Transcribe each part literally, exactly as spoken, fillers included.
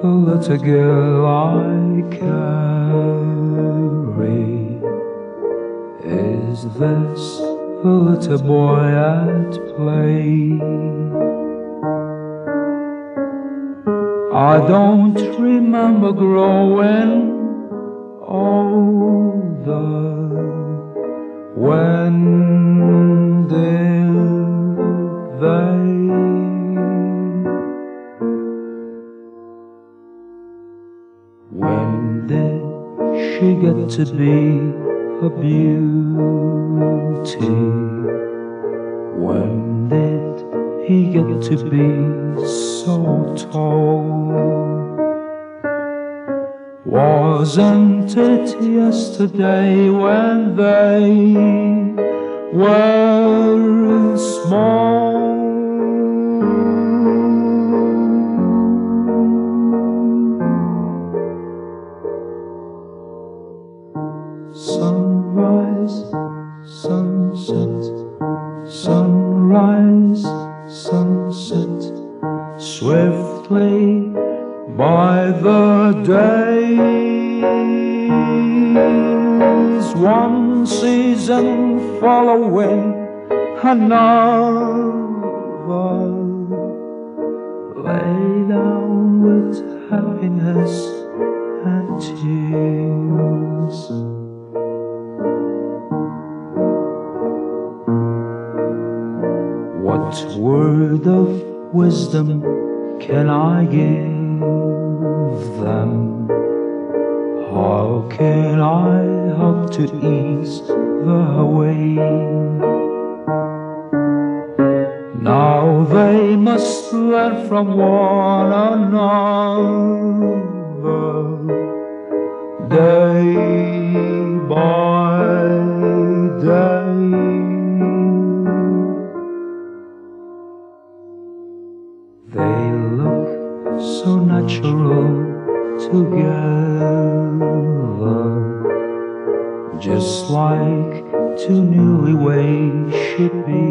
the little girl I carry. Is this the little boy at play? I don't remember growing older. When did they? When did she get to be a beauty? When did he get to be so tall? Wasn't it yesterday when they were small? Sunrise, sunset, sunrise, sunset, swiftly by the days, one season following another, lay down with happiness and tears. What word of wisdom can I give them? How can I help to ease the way? Now they must learn from one another, day by day. They look so natural together, just like two newlyweds should be.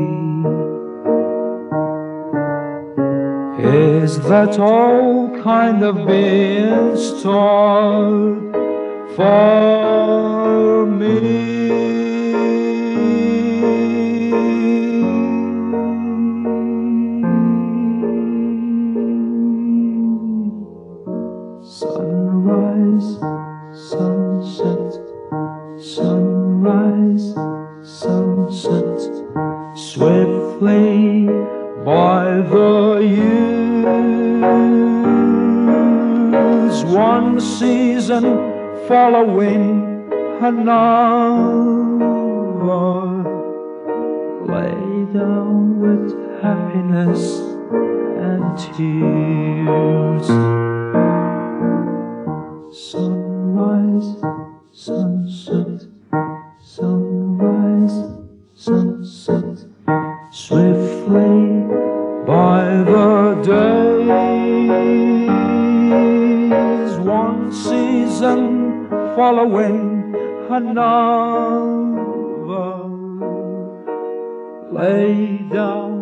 Is that all kind of being stored for me? Sunrise, sunset, sunrise, sunset, swiftly by the years, one season following another, lay down with happiness and tears. Sunrise, sunset, sunrise, sunset, swiftly by the days, one season following another, lay down